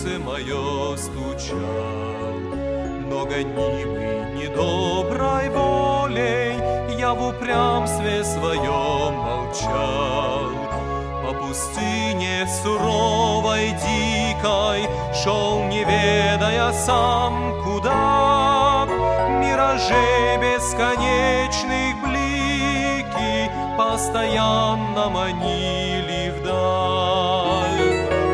сердце мое стучал. Но гонимый недоброй волей я в упрямстве своем молчал. По пустыне суровой, дикой шел, не ведая сам куда. Миражей бесконечных блики постоянно манили вдаль.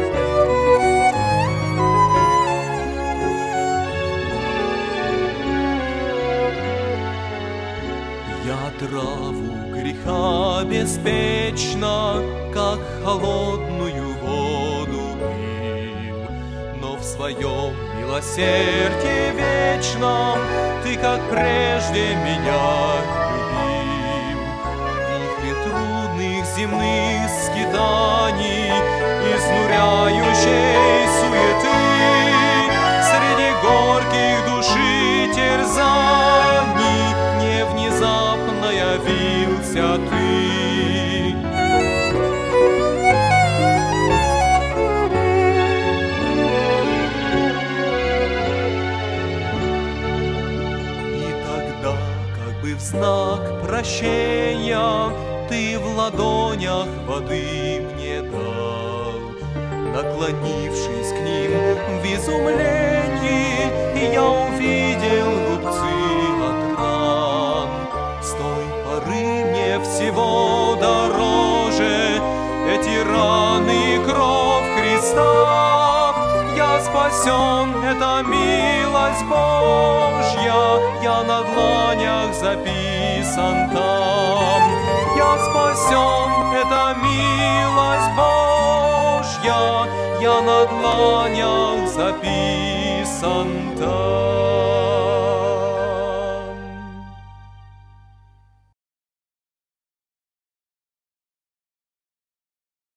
Я траву греха беспечно, как холодную воду пил, но в своем милосердии вечном ты, как прежде, меня любил. В вихре трудных земных скитаний, изнуряющей суеты, среди горьких души терзаний не внезапно явился ты. В знак прощения ты в ладонях воды мне дал. Наклонившись к ним в изумлении, я увидел рубцы от ран. С той поры мне всего дороже эти раны и кровь Христа. Я спасен, это милость Божья, я на дланях записан там. Я спасен, это милость Божья, я на дланях записан там.